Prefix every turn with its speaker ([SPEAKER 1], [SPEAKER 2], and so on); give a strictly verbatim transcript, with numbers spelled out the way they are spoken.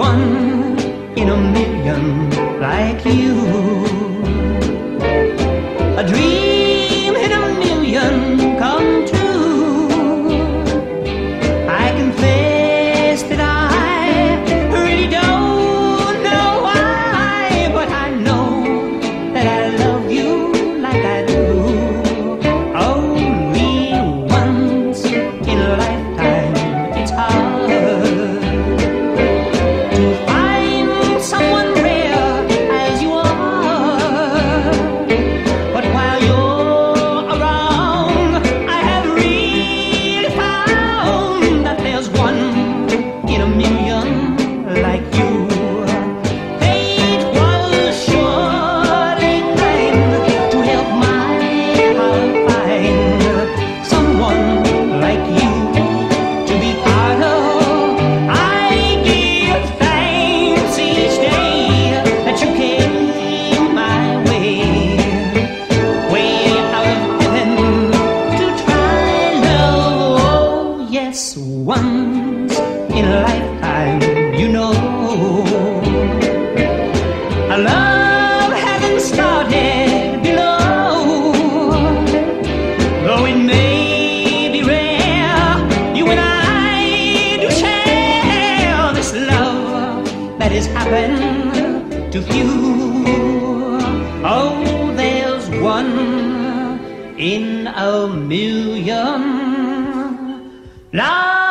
[SPEAKER 1] one in a million like you. A dream in a million come true. I confess that I really don't know why, but I know that I love you like I do. Only once in a lifetime it's hard to find someone rare as you are. But while you're around, I have really found that there's one in a million like you. Fate was surely kind to help my heart find someone like you to be part of. I give thanks each day that you came my way, way out of heaven to try love. Oh, yes, once in a lifetime, you know. Our love hasn't started below, though it may be rare. You and I do share this love that has happened to few. Oh, there's one in a million. Now